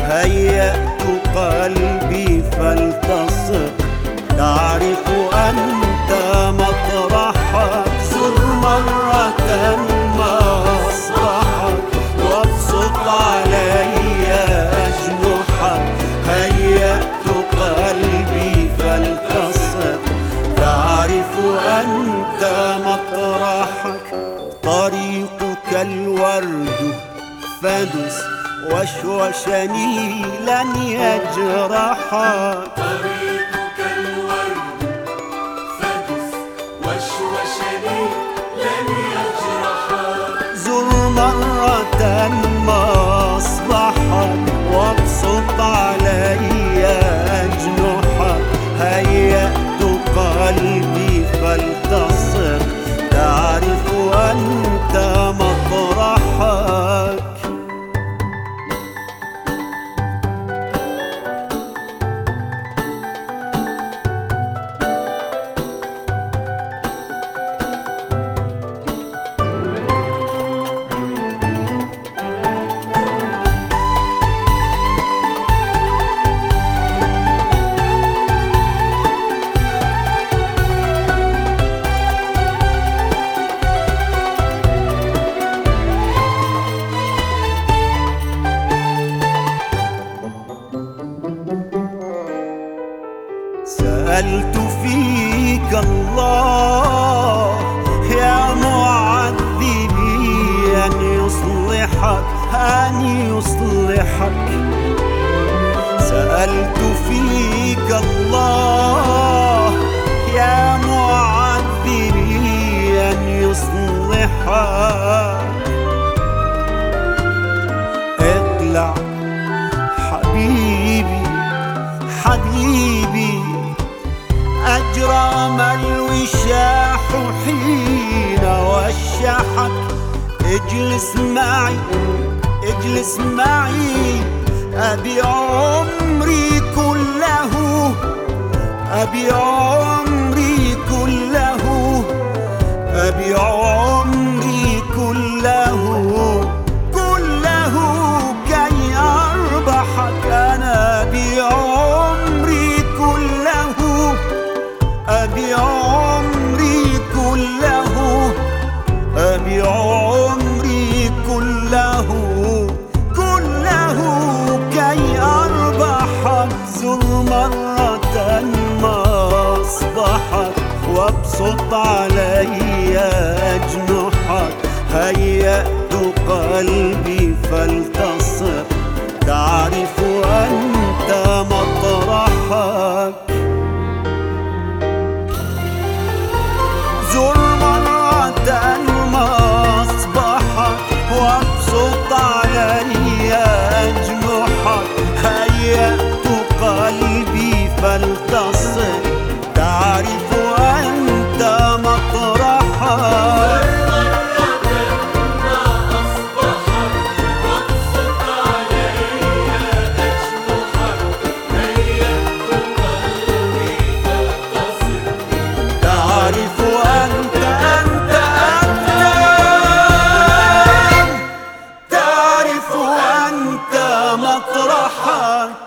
هيأت قلبي فلتصق، تعرف أنت مطرحك. زر مرة مصبحك وابسط علي أجنحك. هيأت قلبي فلتصق، تعرف أنت مطرحك. طريقك الورد فدس وشوشني لن يجرحك. طريقك الورد فدس وشوشني لن يجرحك. زر مرة مصبحك وابسط علي أجنحك. هيأت قلبي فلتصق، تعرف أنت مطرحك. سألت فيك الله يا معذبي أن يصلحك، أن يصلحك. سألت فيك الله يا معذبي أن يصلحك. اطلع حبيبي حبيبي، أجرام الوشاح حين وشحك. اجلس معي اجلس معي، أبي عمري كله، أبي عمري كله، أبي عمري كله، كله كي أربحك. أنا أبي عمري كله، أبي عمري كله، أبي عمري كله، كله كي أربحك. زر مرة مصبحك وابسط علي أجنحك. هيأت قلبي فلتصق، تعرف أنت مطرحك. زر مرة مصبحك وابسط علي أجنحك. هيأت قلبي فلتصق، تعرف أنت مطرحك. تعرف أنت مطرحك.